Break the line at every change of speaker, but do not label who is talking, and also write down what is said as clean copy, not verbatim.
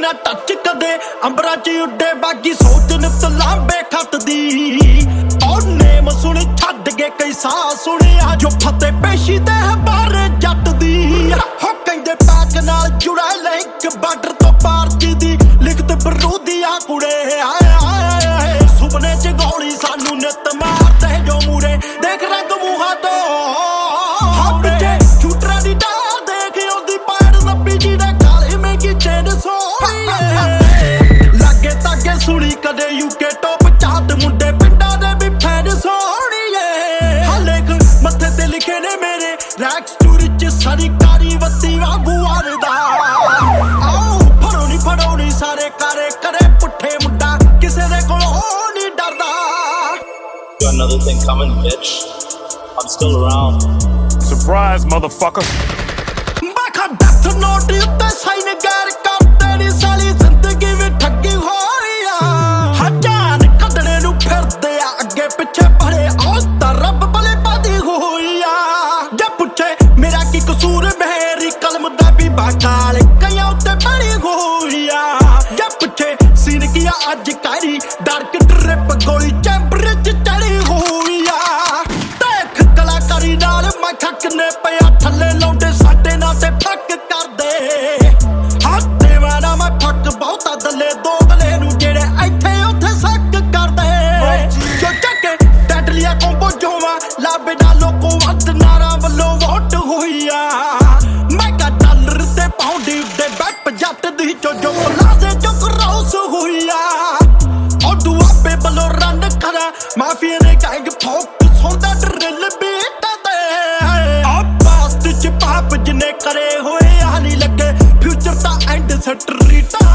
ना टच कदे अंबरा च उड्डे बागी सोच नित लांबे खत दी और नेम सुनी छड्ड के कई साह सुनिया जो फते पेशी ते बारे जट दी हो कहंदे पैक नाल जुड़ा लिंक बार्डर तो पार दी लिखत बरूदिया कुड़े आए सुपने च गौली सानू नित मारते जो मूरे देख रंग मूहा तो सुनी कदे यूके टॉप चाट मुंडे पिंडा दे भी फैन सोहणीए हलेक मत्थे ते लिखे ने मेरे रैक स्टोरी च सारी कारी वत्ती वागू आरदा आओ फड़ोनी सारे कारे करे पुट्ठे मुंडा किसे दे कोलों नहीं डरदा
Got another thing coming, bitch. I'm still around.
Surprise, motherfucker.
मैं खा डेथ नोट उत्ते साइन गैर कर तेरी साली जिंदगी में ठगी हो पिछे पड़े औस्ता रब बले बादी होइया जे पुछे मेरा की कसूर मेरी कलम दा भी बाकाल कया उत्ते बड़ी होइया जे पुछे सीन किया अज कारी डार्क ट्रिप गोली चैंबर च चढ़ी होइया देख कलाकारी नाल मैं खकने पिया थल्ले लौंडे साडे नाल ते फक कर दे हत्ते वाला मैं फक बहुता दले दो गले नू जेड़े इथे उथे सक कर दे लिया कोंबो जोवा लाबे डालो को वद नारा वल्लो वोट होइया मैं का डॉलर ते पाउंड दे बैप जट दी जो लाजे जो क्रॉस होइया ओ दुआबे बलो रन करा माफिया ने गैंग फोक सोंदा ड्रिल बीट दे आ पास्ट च पाप जिने करे होए हाली लगे फ्यूचर दा एंड स्ट्रीट